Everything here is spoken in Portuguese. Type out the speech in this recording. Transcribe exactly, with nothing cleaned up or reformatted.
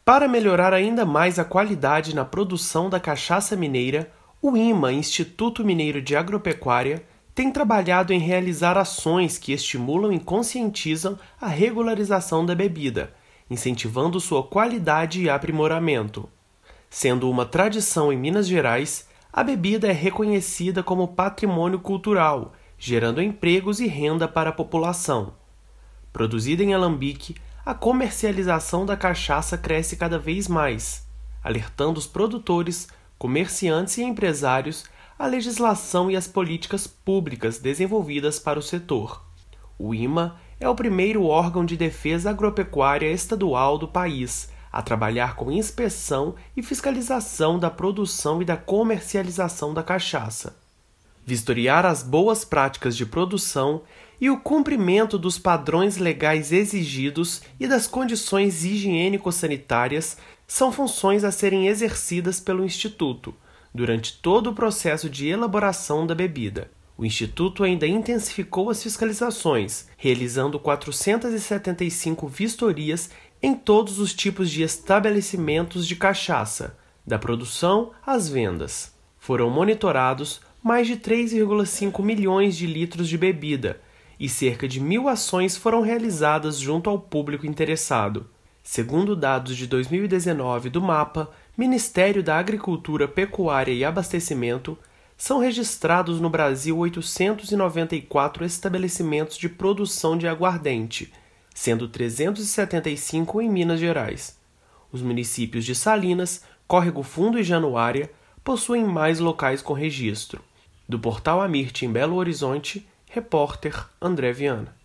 Para melhorar ainda mais a qualidade na produção da cachaça mineira, o IMA, Instituto Mineiro de Agropecuária, tem trabalhado em realizar ações que estimulam e conscientizam a regularização da bebida, incentivando sua qualidade e aprimoramento. Sendo uma tradição em Minas Gerais, a bebida é reconhecida como patrimônio cultural, gerando empregos e renda para a população. Produzida em alambique, a comercialização da cachaça cresce cada vez mais, alertando os produtores, comerciantes e empresários à legislação e às políticas públicas desenvolvidas para o setor. O IMA é o primeiro órgão de defesa agropecuária estadual do país a trabalhar com inspeção e fiscalização da produção e da comercialização da cachaça. Vistoriar as boas práticas de produção e o cumprimento dos padrões legais exigidos e das condições higiênico-sanitárias são funções a serem exercidas pelo Instituto durante todo o processo de elaboração da bebida. O Instituto ainda intensificou as fiscalizações, realizando quatrocentas e setenta e cinco vistorias em todos os tipos de estabelecimentos de cachaça, da produção às vendas. Foram monitorados mais de três vírgula cinco milhões de litros de bebida e cerca de mil ações foram realizadas junto ao público interessado. Segundo dados de dois mil e dezenove do MAPA, Ministério da Agricultura, Pecuária e Abastecimento, são registrados no Brasil oitocentos e noventa e quatro estabelecimentos de produção de aguardente, sendo trezentos e setenta e cinco em Minas Gerais. Os municípios de Salinas, Córrego Fundo e Januária possuem mais locais com registro. Do Portal Amirte em Belo Horizonte, repórter André Viana.